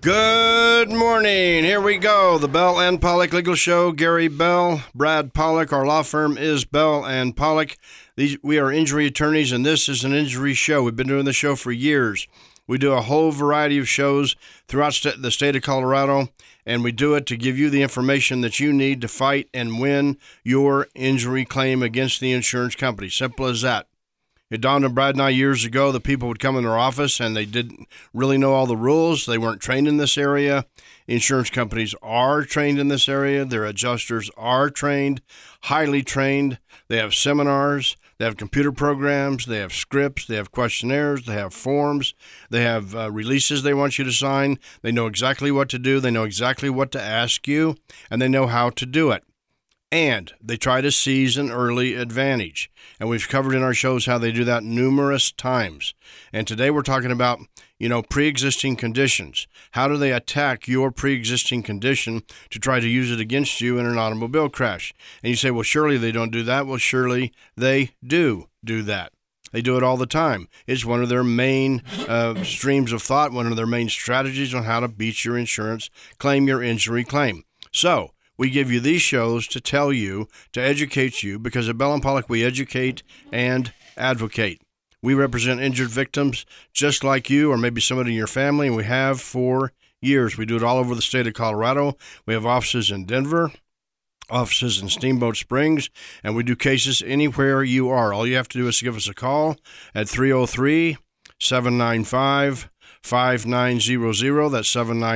Good morning. Here we go. The Bell and Pollock Legal Show. Gary Bell, Brad Pollock. Our law firm is Bell and Pollock. We are injury attorneys, and this is an injury show. We've been doing the show for years. We do a whole variety of shows throughout the state of Colorado, and we do it to give you the information that you need to fight and win your injury claim against the insurance company. Simple as that. It dawned on Brad and I years ago that people would come in their office and they didn't really know all the rules. They weren't trained in this area. Insurance companies are trained in this area. Their adjusters are trained, highly trained. They have seminars. They have computer programs. They have scripts. They have questionnaires. They have forms. They have releases they want you to sign. They know exactly what to do. They know exactly what to ask you, and they know how to do it. And they try to seize an early advantage. And we've covered in our shows how they do that numerous times. And today we're talking about, pre-existing conditions. How do they attack your pre-existing condition to try to use it against you in an automobile crash? And you say, well, surely they don't do that. Well, surely they do that. They do it all the time. It's one of their main streams of thought, one of their main strategies on how to beat your insurance claim, your injury claim. So, we give you these shows to tell you, to educate you, because at Bell & Pollock we educate and advocate. We represent injured victims just like you or maybe somebody in your family, and we have for years. We do it all over the state of Colorado. We have offices in Denver, offices in Steamboat Springs, and we do cases anywhere you are. All you have to do is give us a call at 303-795-5900. That's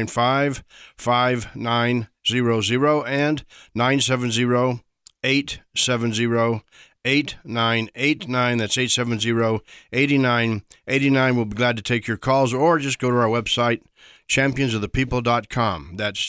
795-5900 and 970-870-8989. That's 870-8989. We'll be glad to take your calls, or just go to our website, championsofthepeople.com. That's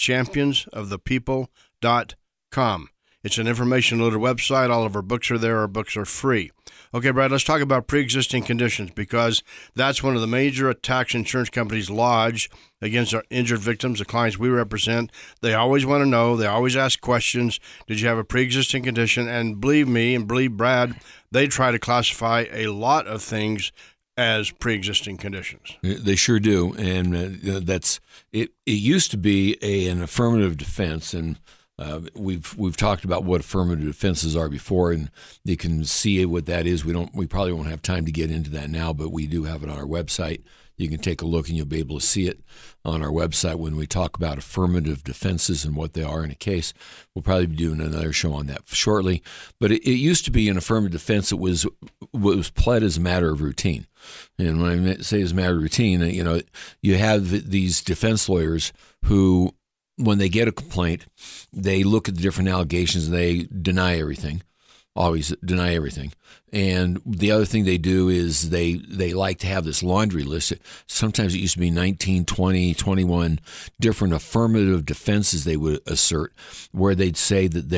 championsofthepeople.com. It's an information-loaded website. All of our books are there. Our books are free. Okay, Brad, let's talk about pre-existing conditions, because that's one of the major attacks insurance companies lodge against our injured victims, the clients we represent. They always want to know. They always ask questions. Did you have a pre-existing condition? And believe me, and believe Brad, they try to classify a lot of things as pre-existing conditions. They sure do, and that's it. It used to be an affirmative defense, and we've talked about what affirmative defenses are before, and you can see what that is. We probably won't have time to get into that now, but we do have it on our website. You can take a look and you'll be able to see it on our website when we talk about affirmative defenses and what they are in a case. We'll probably be doing another show on that shortly. But it used to be an affirmative defense that was pled as a matter of routine. And when I say as a matter of routine, you have these defense lawyers who, when they get a complaint, they look at the different allegations and they deny everything. Always deny everything. And the other thing they do is they like to have this laundry list. Sometimes it used to be 19, 20, 21 different affirmative defenses they would assert, where they'd say that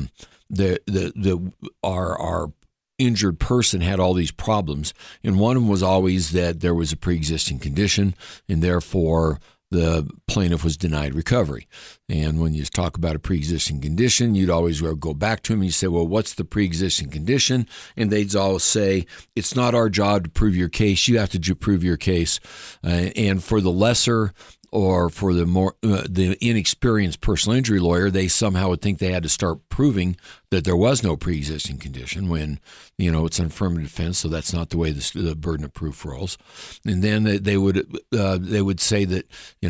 our injured person had all these problems. And one of them was always that there was a pre-existing condition, and therefore the plaintiff was denied recovery. And when you talk about a pre-existing condition, you'd always go back to them and you say, well, what's the pre-existing condition? And they'd all say, it's not our job to prove your case. You have to prove your case. And for the lesser or for the more the inexperienced personal injury lawyer, they somehow would think they had to start proving that there was no pre-existing condition when, it's an affirmative defense, so that's not the way the burden of proof rolls. And then they would say that,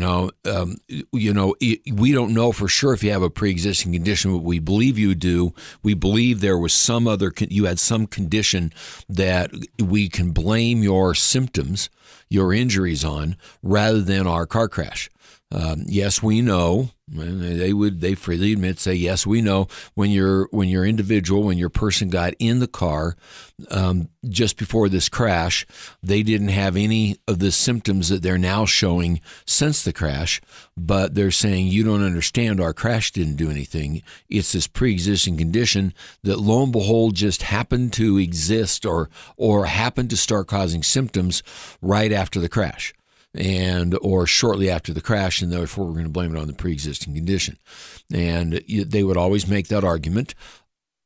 we don't know for sure if you have a pre-existing condition, but we believe you do. We believe there was you had some condition that we can blame your symptoms, your injuries on, rather than our car crash. Yes, we know. They freely admit, say, yes, we know when your person got in the car just before this crash, they didn't have any of the symptoms that they're now showing since the crash, but they're saying, you don't understand, our crash didn't do anything. It's this pre-existing condition that, lo and behold, just happened to exist or happened to start causing symptoms right after the crash. Or shortly after the crash, and therefore we're going to blame it on the pre-existing condition. And they would always make that argument.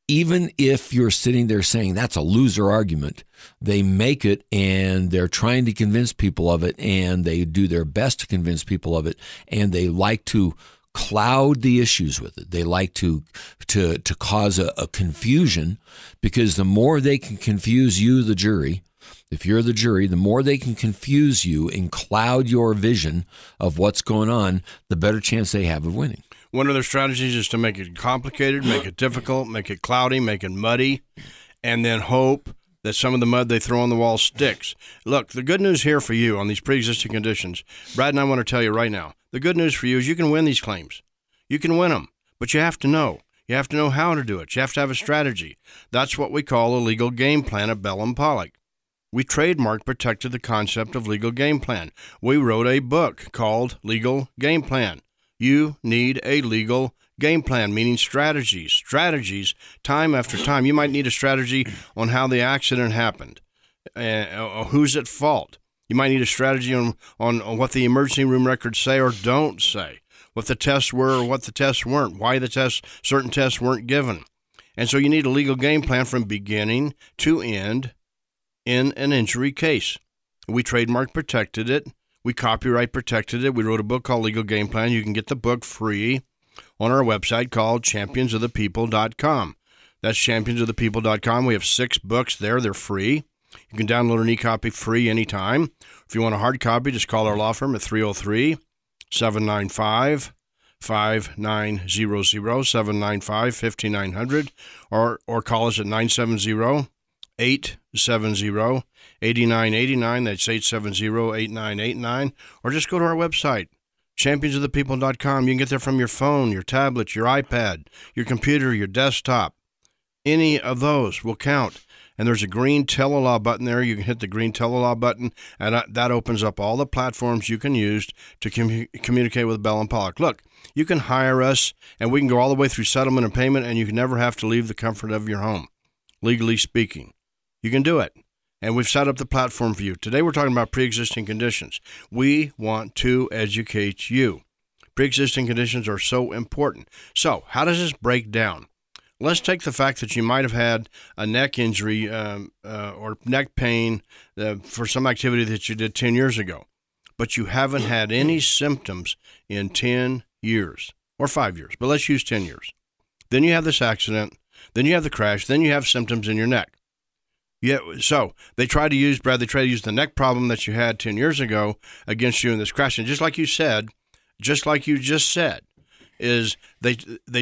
even if you're sitting there saying that's a loser argument, they make it, and they're trying to convince people of it, and they do their best to convince people of it, and they like to cloud the issues with it. They like to cause a confusion, because the more they can confuse you, the jury, if you're the jury, the more they can confuse you and cloud your vision of what's going on, the better chance they have of winning. One of their strategies is to make it complicated, make it difficult, make it cloudy, make it muddy, and then hope that some of the mud they throw on the wall sticks. Look, the good news here for you on these pre-existing conditions, Brad and I want to tell you right now, the good news for you is you can win these claims. You can win them, but you have to know. You have to know how to do it. You have to have a strategy. That's what we call a legal game plan at Bell & Pollock. We trademarked, protected the concept of legal game plan. We wrote a book called Legal Game Plan. You need a legal game plan, meaning strategies, time after time. You might need a strategy on how the accident happened, who's at fault. You might need a strategy on what the emergency room records say or don't say, what the tests were or what the tests weren't, why certain tests weren't given. And so you need a legal game plan from beginning to end in an injury case. We trademark protected it. We copyright protected it. We wrote a book called Legal Game Plan. You can get the book free on our website called championsofthepeople.com. That's championsofthepeople.com. We have 6 books there. They're free. You can download an e-copy free anytime. If you want a hard copy, just call our law firm at 303-795-5900, 795-5900, or call us at 970-870-8989. That's 870-8989. Or just go to our website, championsofthepeople.com. You can get there from your phone, your tablet, your iPad, your computer, your desktop. Any of those will count. And there's a green Telelaw button there. You can hit the green Telelaw button, and that opens up all the platforms you can use to communicate with Bell & Pollock. Look, you can hire us, and we can go all the way through settlement and payment, and you can never have to leave the comfort of your home, legally speaking. You can do it. And we've set up the platform for you. Today we're talking about pre-existing conditions. We want to educate you. Pre-existing conditions are so important. So how does this break down? Let's take the fact that you might have had a neck injury or neck pain for some activity that you did 10 years ago, but you haven't had any symptoms in 10 years or 5 years, but let's use 10 years. Then you have this accident, then you have the crash, then you have symptoms in your neck. Yeah, so they try to use the neck problem that you had 10 years ago against you in this crash. And just like you just said, is they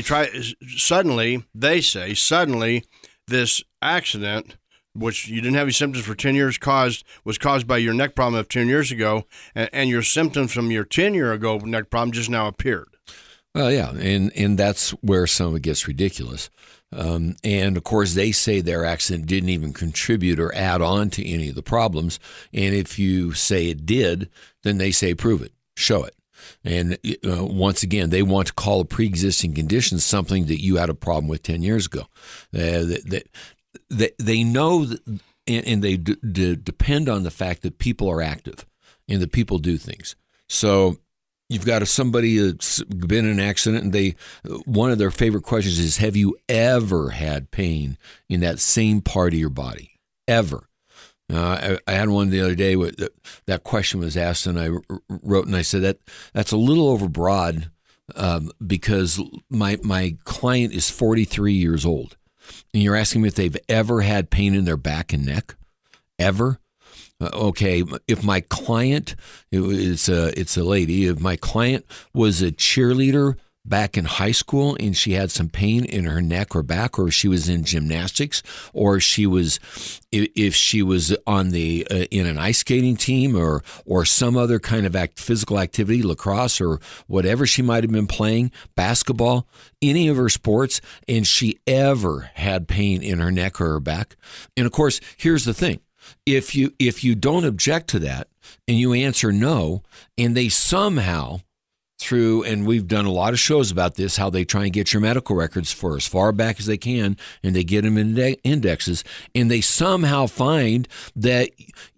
say this accident, which you didn't have any symptoms for 10 years, was caused by your neck problem of 10 years ago, and your symptoms from your 10-year ago neck problem just now appeared. Well, yeah, and that's where some of it gets ridiculous. And of course, they say their accident didn't even contribute or add on to any of the problems. And if you say it did, then they say prove it, show it. And once again, they want to call a pre-existing condition something that you had a problem with 10 years ago. They know that, and they depend on the fact that people are active and that people do things. So you've got somebody that's been in an accident, and one of their favorite questions is, have you ever had pain in that same part of your body? Ever? I had one the other day where that question was asked, and I wrote and I said that's a little overbroad because my client is 43 years old, and you're asking me if they've ever had pain in their back and neck, ever? Okay, if my client, it's a lady, if my client was a cheerleader back in high school and she had some pain in her neck or back, or she was in gymnastics, or if she was on in an ice skating team or some other kind of physical activity, lacrosse or whatever she might have been playing, basketball, any of her sports, and she ever had pain in her neck or her back. And of course, here's the thing. If you don't object to that and you answer no, and they somehow and we've done a lot of shows about this, how they try and get your medical records for as far back as they can, and they get them in indexes, and they somehow find that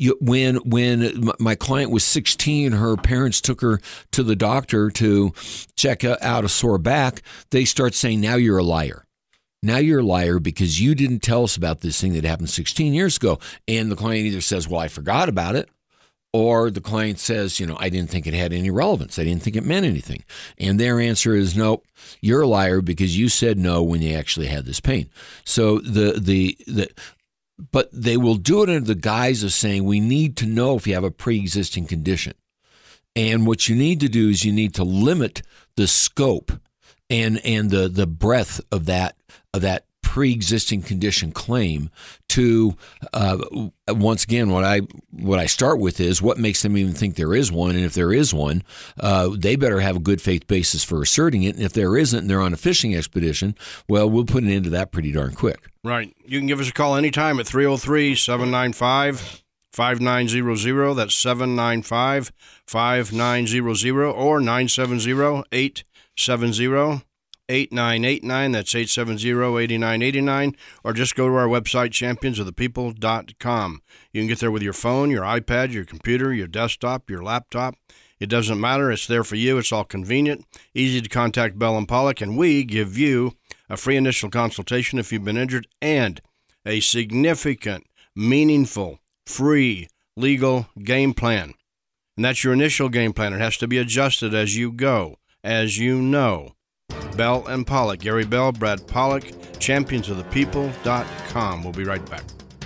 when my client was 16, her parents took her to the doctor to check out a sore back, they start saying, now you're a liar. Now you're a liar because you didn't tell us about this thing that happened 16 years ago. And the client either says, well, I forgot about it, or the client says, I didn't think it had any relevance. I didn't think it meant anything. And their answer is, nope, you're a liar because you said no when you actually had this pain. So but they will do it under the guise of saying, we need to know if you have a pre-existing condition. And what you need to do is you need to limit the scope and the breadth of that pre-existing condition claim to once again, what I start with is what makes them even think there is one, and if there is one, they better have a good faith basis for asserting it. And if there isn't, and they're on a fishing expedition, well, we'll put an end to that pretty darn quick. Right. You can give us a call anytime at 303-795-5900. That's 795-5900 or 970-870-8989. That's 870-8989. Or just go to our website, championsofthepeople.com. You can get there with your phone, your iPad, your computer, your desktop, your laptop. It doesn't matter. It's there for you. It's all convenient. Easy to contact Bell & Pollock, and we give you a free initial consultation if you've been injured and a significant, meaningful, free legal game plan. And that's your initial game plan. It has to be adjusted as you go, as you know. Bell & Pollock, Gary Bell, Brad Pollock, championsofthepeople.com. We'll be right back.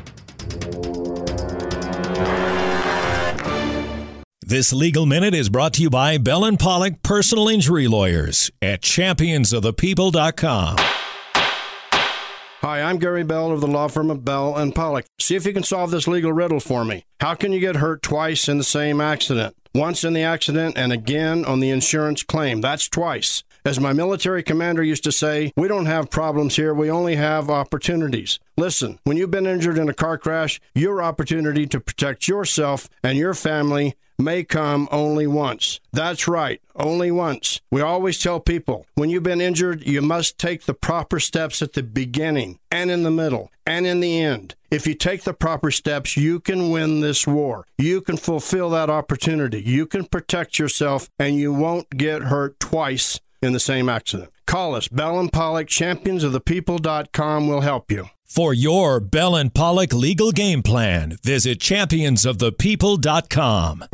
This Legal Minute is brought to you by Bell & Pollock Personal Injury Lawyers at championsofthepeople.com. Hi, I'm Gary Bell of the law firm of Bell & Pollock. See if you can solve this legal riddle for me. How can you get hurt twice in the same accident? Once in the accident and again on the insurance claim. That's twice. As my military commander used to say, we don't have problems here, we only have opportunities. Listen, when you've been injured in a car crash, your opportunity to protect yourself and your family may come only once. That's right, only once. We always tell people, when you've been injured, you must take the proper steps at the beginning and in the middle and in the end. If you take the proper steps, you can win this war. You can fulfill that opportunity. You can protect yourself, and you won't get hurt twice in the same accident. Call us. Bell & Pollock, championsofthepeople.com will help you. For your Bell & Pollock legal game plan, visit championsofthepeople.com.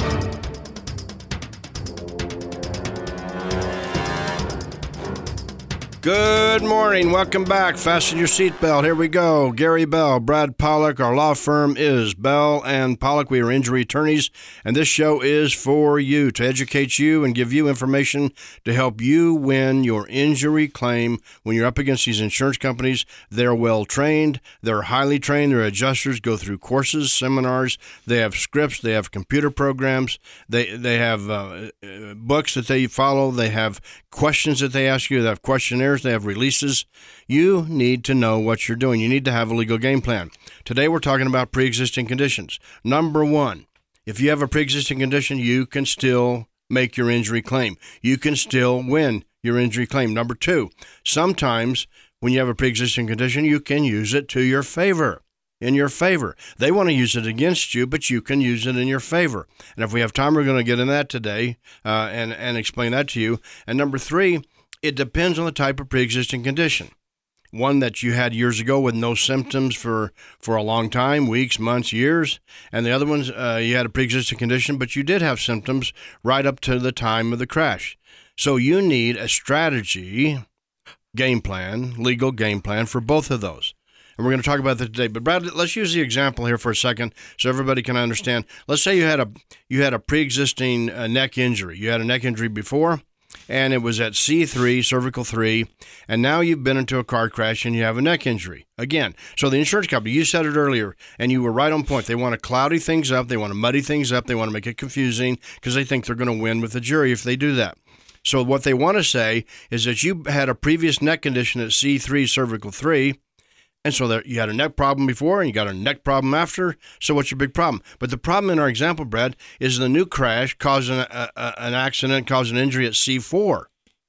Good morning. Welcome back. Fasten your seatbelt. Here we go. Gary Bell, Brad Pollock. Our law firm is Bell & Pollock. We are injury attorneys, and this show is for you, to educate you and give you information to help you win your injury claim when you're up against these insurance companies. They're well trained. They're highly trained. Their adjusters go through courses, seminars. They have scripts. They have computer programs. They have books that they follow. They have questions that they ask you. They have questionnaires. They have releases. You need to know what you're doing. You need to have a legal game plan. Today we're talking about pre-existing conditions. Number one, if you have a pre-existing condition, you can still make your injury claim. You can still win your injury claim. Number two, sometimes when you have a pre-existing condition, you can use it to your favor. In your favor. They want to use it against you, but you can use it in your favor. And if we have time, we're going to get in that today and explain that to you. And number three, it depends on the type of pre-existing condition. One that you had years ago with no symptoms for a long time, weeks, months, years. And the other ones, you had a pre-existing condition, but you did have symptoms right up to the time of the crash. So you need a strategy, game plan, legal game plan for both of those. And we're going to talk about that today. But Brad, let's use the example here for a second so everybody can understand. Let's say you had a pre-existing neck injury. You had a neck injury before, and it was at C3, cervical 3, and now you've been into a car crash and you have a neck injury. Again, so the insurance company, you said it earlier, and you were right on point. They want to cloudy things up. They want to muddy things up. They want to make it confusing because they think they're going to win with the jury if they do that. So what they want to say is that you had a previous neck condition at C3, cervical 3, and so that you had a neck problem before and you got a neck problem after. So what's your big problem? But the problem in our example, Brad, is the new crash caused an accident, caused an injury at C4.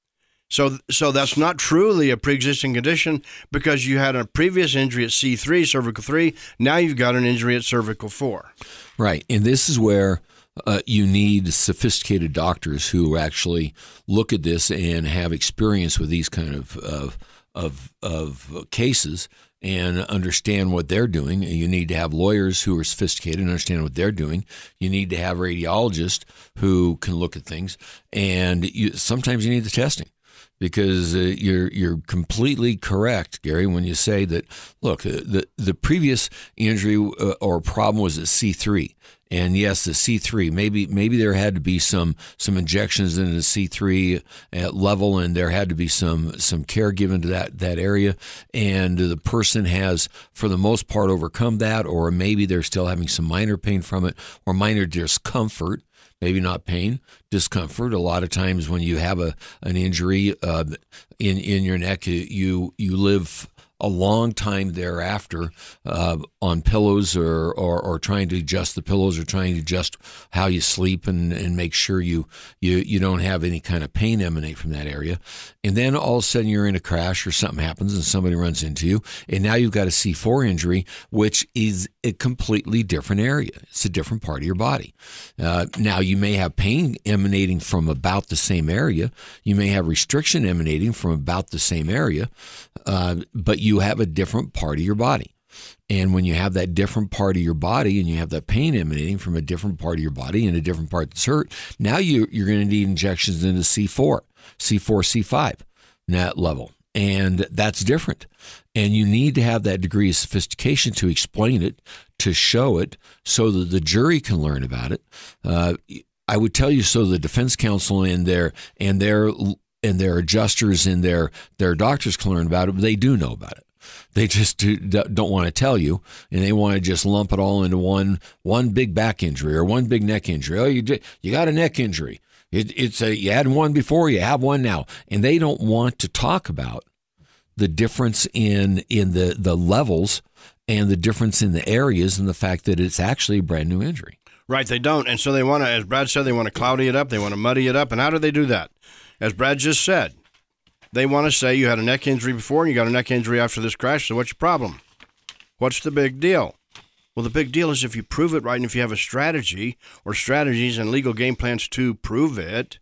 So that's not truly a pre-existing condition because you had a previous injury at C3, cervical 3. Now you've got an injury at cervical 4. Right. And this is where you need sophisticated doctors who actually look at this and have experience with these kind of of cases and understand what they're doing. You need to have lawyers who are sophisticated and understand what they're doing. You need to have radiologists who can look at things, and sometimes you need the testing. Because you're completely correct, Gary, when you say that, look, the previous injury or problem was at C3. And yes, the C3, maybe there had to be some injections in the C3 level, and there had to be some care given to that area. And the person has, for the most part, overcome that, or maybe they're still having some minor pain from it, or minor discomfort. Maybe not pain, discomfort. A lot of times when you have an injury in your neck, you live a long time thereafter on pillows or trying to adjust the pillows or trying to adjust how you sleep and make sure you don't have any kind of pain emanate from that area. And then all of a sudden you're in a crash or something happens and somebody runs into you, and now you've got a C4 injury, which is a completely different area. It's a different part of your body. Now you may have pain emanating from about the same area. You may have restriction emanating from about the same area, but you have a different part of your body. And when you have that different part of your body and you have that pain emanating from a different part of your body and a different part that's hurt, now you're going to need injections into C4, C5, that level. And that's different. And you need to have that degree of sophistication to explain it, to show it, so that the jury can learn about it. I would tell you, so the defense counsel and their adjusters and their doctors can learn about it, but they do know about it. They just don't want to tell you, and they want to just lump it all into one big back injury or one big neck injury. Oh, you got a neck injury. You had one before, you have one now, and they don't want to talk about the difference in the levels and the difference in the areas and the fact that it's actually a brand new injury. Right, they don't, and so they want to, as Brad said, they want to cloudy it up, they want to muddy it up, and how do they do that? As Brad just said, they want to say you had a neck injury before and you got a neck injury after this crash, so what's your problem? What's the big deal? Well, the big deal is if you prove it right and if you have a strategy or strategies and legal game plans to prove it,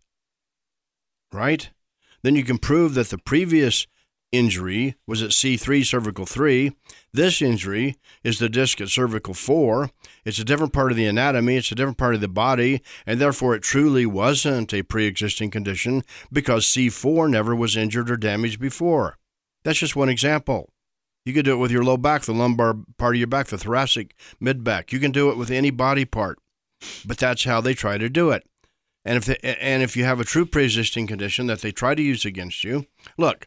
right, then you can prove that the previous injury was at C3, cervical 3. This injury is the disc at cervical 4. It's a different part of the anatomy. It's a different part of the body, and therefore it truly wasn't a pre-existing condition because C4 never was injured or damaged before. That's just one example. You could do it with your low back, the lumbar part of your back, the thoracic mid-back. You can do it with any body part, but that's how they try to do it. And if you have a true pre-existing condition that they try to use against you, look,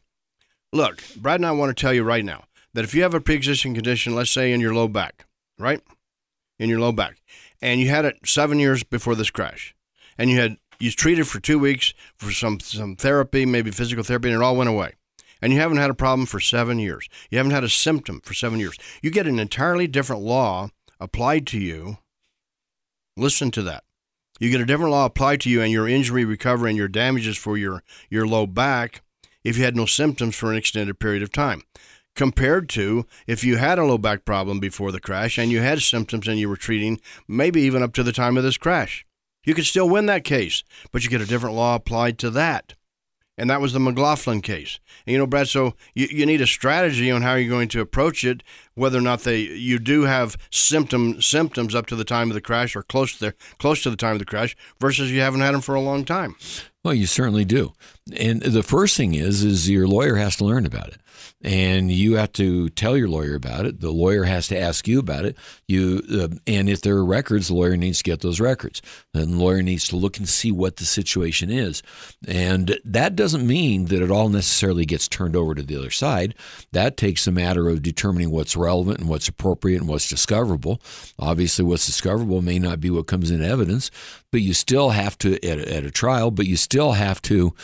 Brad and I want to tell you right now that if you have a pre-existing condition, let's say in your low back, right? In your low back, and you had it 7 years before this crash, and you treated for 2 weeks for some therapy, maybe physical therapy, and it all went away. And you haven't had a problem for 7 years. You haven't had a symptom for 7 years. You get an entirely different law applied to you. Listen to that. You get a different law applied to you and your injury recovery and your damages for your low back if you had no symptoms for an extended period of time, compared to if you had a low back problem before the crash and you had symptoms and you were treating maybe even up to the time of this crash. You could still win that case, but you get a different law applied to that. And that was the McLaughlin case. And, Brad, so you need a strategy on how you're going to approach it, whether or not you do have symptoms up to the time of the crash or close to the time of the crash versus you haven't had them for a long time. Well, you certainly do. And the first thing is your lawyer has to learn about it. And you have to tell your lawyer about it. The lawyer has to ask you about it. And if there are records, the lawyer needs to get those records. And the lawyer needs to look and see what the situation is. And that doesn't mean that it all necessarily gets turned over to the other side. That takes a matter of determining what's relevant and what's appropriate and what's discoverable. Obviously, what's discoverable may not be what comes in evidence, but you still have to, at a trial, but you still have to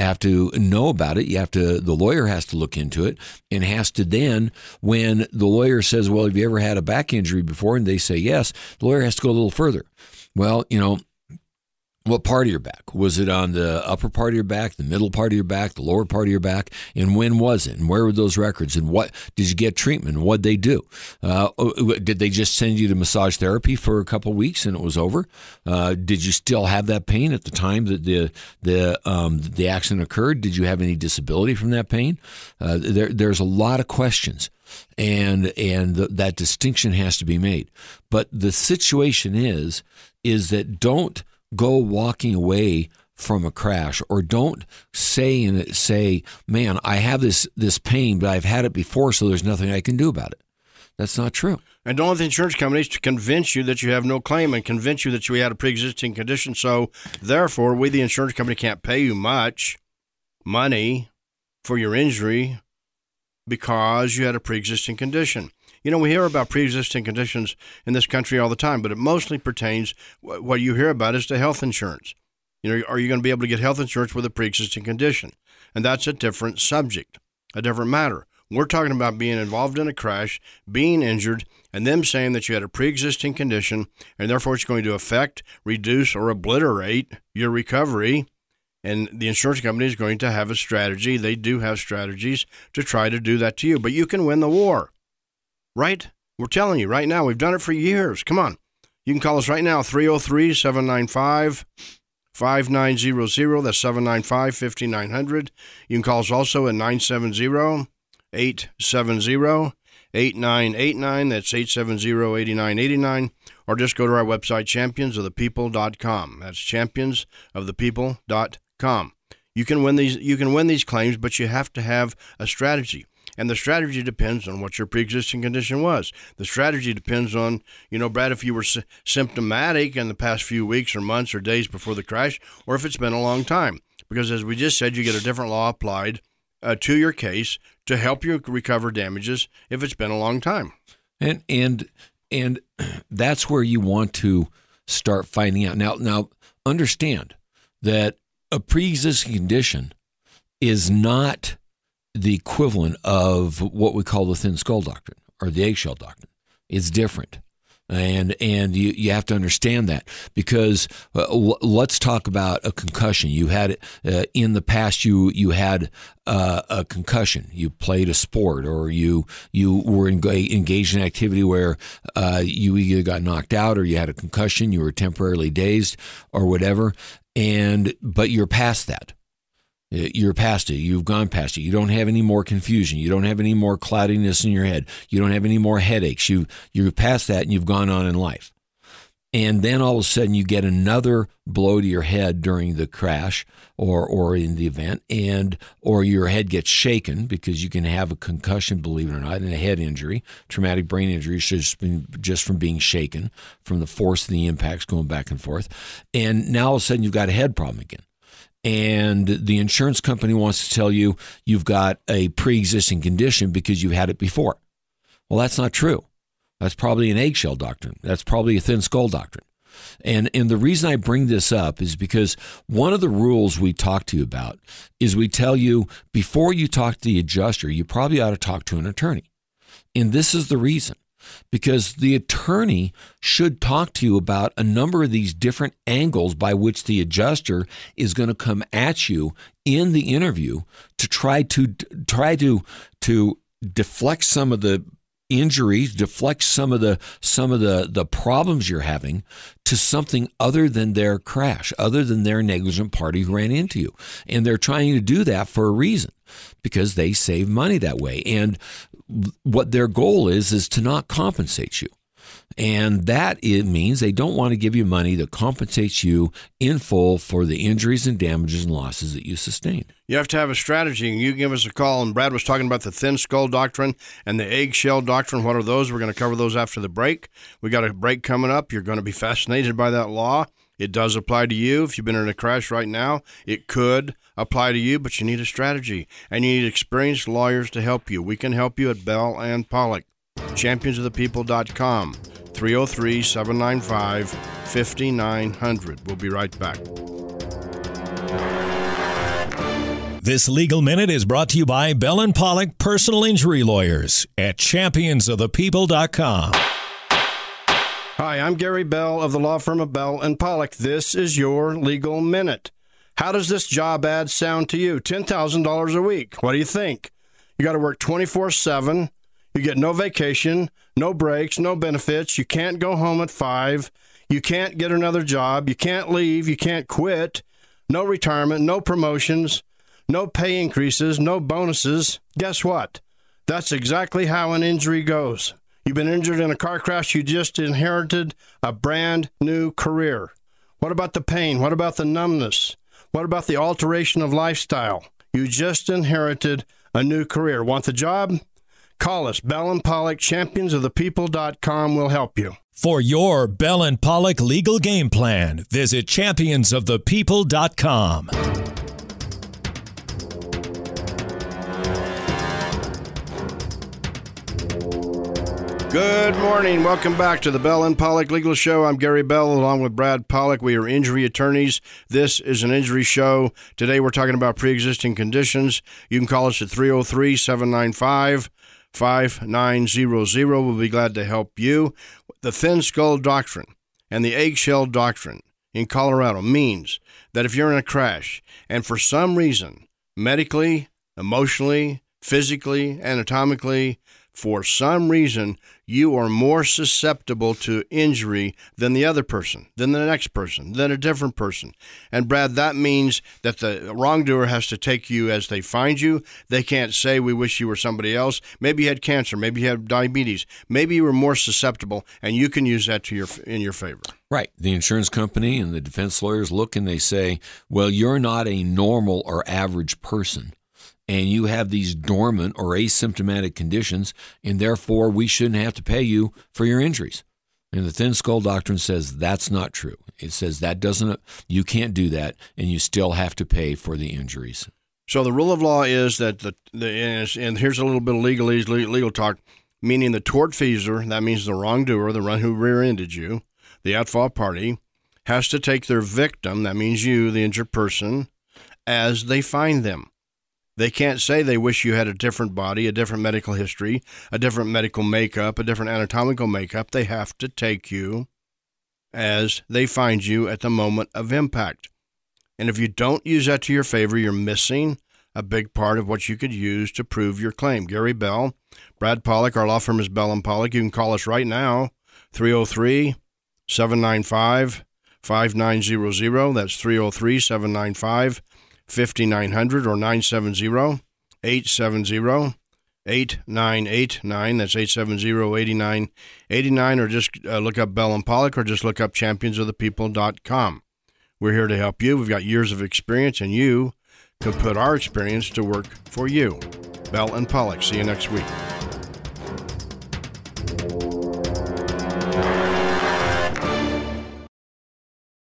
know about it. The lawyer has to look into it and has to then, when the lawyer says, well, have you ever had a back injury before? And they say yes, the lawyer has to go a little further. Well, What part of your back? Was it on the upper part of your back, the middle part of your back, the lower part of your back? And when was it? And where were those records? And what did you get treatment? What'd they do? Did they just send you to massage therapy for a couple of weeks and it was over? Did you still have that pain at the time that the accident occurred? Did you have any disability from that pain? There's a lot of questions. And that distinction has to be made. But the situation is that don't go walking away from a crash, or don't say, man, I have this pain, but I've had it before, so there's nothing I can do about it. That's not true. And don't let the insurance companies to convince you that you have no claim and convince you that you had a pre-existing condition. So therefore, we, the insurance company, can't pay you much money for your injury because you had a pre-existing condition. You know, we hear about pre-existing conditions in this country all the time, but it mostly pertains, what you hear about is to health insurance. You know, are you going to be able to get health insurance with a pre-existing condition? And that's a different subject, a different matter. We're talking about being involved in a crash, being injured, and them saying that you had a pre-existing condition, and therefore it's going to affect, reduce, or obliterate your recovery. And the insurance company is going to have a strategy. They do have strategies to try to do that to you. But you can win the war, right? We're telling you right now. We've done it for years. Come on. You can call us right now, 303-795-5900. That's 795-5900. You can call us also at 970-870-8989. That's 870-8989. Or just go to our website, championsofthepeople.com. That's championsofthepeople.com. You can win these claims, but you have to have a strategy. And the strategy depends on what your pre-existing condition was. The strategy depends on, Brad, if you were symptomatic in the past few weeks or months or days before the crash, or if it's been a long time. Because as we just said, you get a different law applied to your case to help you recover damages if it's been a long time. And that's where you want to start finding out. Now understand that a pre-existing condition is not the equivalent of what we call the thin skull doctrine or the eggshell doctrine. It's different. And you have to understand that, because let's talk about a concussion. You had in the past you had a concussion. You played a sport, or you were engaged in activity where you either got knocked out or you had a concussion. You were temporarily dazed or whatever. But you're past that. You're past it. You've gone past it. You don't have any more confusion. You don't have any more cloudiness in your head. You don't have any more headaches. You're past that, and you've gone on in life. And then all of a sudden you get another blow to your head during the crash or in the event, or your head gets shaken, because you can have a concussion, believe it or not, and a head injury, traumatic brain injury, just from being shaken from the force of the impacts going back and forth. And now all of a sudden you've got a head problem again. And the insurance company wants to tell you you've got a pre-existing condition because you had it before. Well, that's not true. That's probably an eggshell doctrine. That's probably a thin skull doctrine. And the reason I bring this up is because one of the rules we talk to you about is we tell you before you talk to the adjuster, you probably ought to talk to an attorney. And this is the reason. Because the attorney should talk to you about a number of these different angles by which the adjuster is going to come at you in the interview to try to deflect some of the injuries, deflect some of the problems you're having to something other than their crash, other than their negligent party who ran into you. And they're trying to do that for a reason, because they save money that way. And what their goal is to not compensate you. And that it means they don't want to give you money that compensates you in full for the injuries and damages and losses that you sustained. You have to have a strategy, and you give us a call. And Brad was talking about the thin skull doctrine and the eggshell doctrine. What are those? We're going to cover those after the break. We got a break coming up. You're going to be fascinated by that law. It does apply to you. If you've been in a crash right now, it could apply to you, but you need a strategy, and you need experienced lawyers to help you. We can help you at Bell and Pollock. Championsofthepeople.com, 303-795-5900. We'll be right back. This Legal Minute is brought to you by Bell and Pollock Personal Injury Lawyers at championsofthepeople.com. Hi, I'm Gary Bell of the law firm of Bell and Pollock. This is your Legal Minute. How does this job ad sound to you? $10,000 a week. What do you think? You got to work 24/7. You get no vacation, no breaks, no benefits. You can't go home at 5. You can't get another job. You can't leave. You can't quit. No retirement, no promotions, no pay increases, no bonuses. Guess what? That's exactly how an injury goes. You've been injured in a car crash. You just inherited a brand new career. What about the pain? What about the numbness? What about the alteration of lifestyle? You just inherited a new career. Want the job? Call us. Bell and Pollock, championsofthepeople.com will help you. For your Bell and Pollock legal game plan, visit championsofthepeople.com. Good morning. Welcome back to the Bell and Pollock Legal Show. I'm Gary Bell along with Brad Pollock. We are injury attorneys. This is an injury show. Today we're talking about pre-existing conditions. You can call us at 303-795-5900. We'll be glad to help you. The thin skull doctrine and the eggshell doctrine in Colorado means that if you're in a crash and for some reason, medically, emotionally, physically, anatomically, for some reason, you are more susceptible to injury than the other person, than the next person, than a different person. And Brad, that means that the wrongdoer has to take you as they find you. They can't say, we wish you were somebody else. Maybe you had cancer. Maybe you had diabetes. Maybe you were more susceptible, and you can use that in your favor. Right. The insurance company and the defense lawyers look and they say, well, you're not a normal or average person, and you have these dormant or asymptomatic conditions, and therefore we shouldn't have to pay you for your injuries. And the thin skull doctrine says that's not true. It says you can't do that, and you still have to pay for the injuries. So the rule of law is that and here's a little bit of legal talk, meaning the tortfeasor, that means the wrongdoer, the one who rear-ended you, the at-fault party, has to take their victim, that means you, the injured person, as they find them. They can't say they wish you had a different body, a different medical history, a different medical makeup, a different anatomical makeup. They have to take you as they find you at the moment of impact. And if you don't use that to your favor, you're missing a big part of what you could use to prove your claim. Gary Bell, Brad Pollock, our law firm is Bell and Pollock. You can call us right now, 303-795-5900. That's 303-795-5900 or 970-870-8989. That's 870-8989. Or just look up Bell and Pollock, or just look up championsofthepeople.com. We're here to help you. We've got years of experience, and you can put our experience to work for you. Bell and Pollock. See you next week.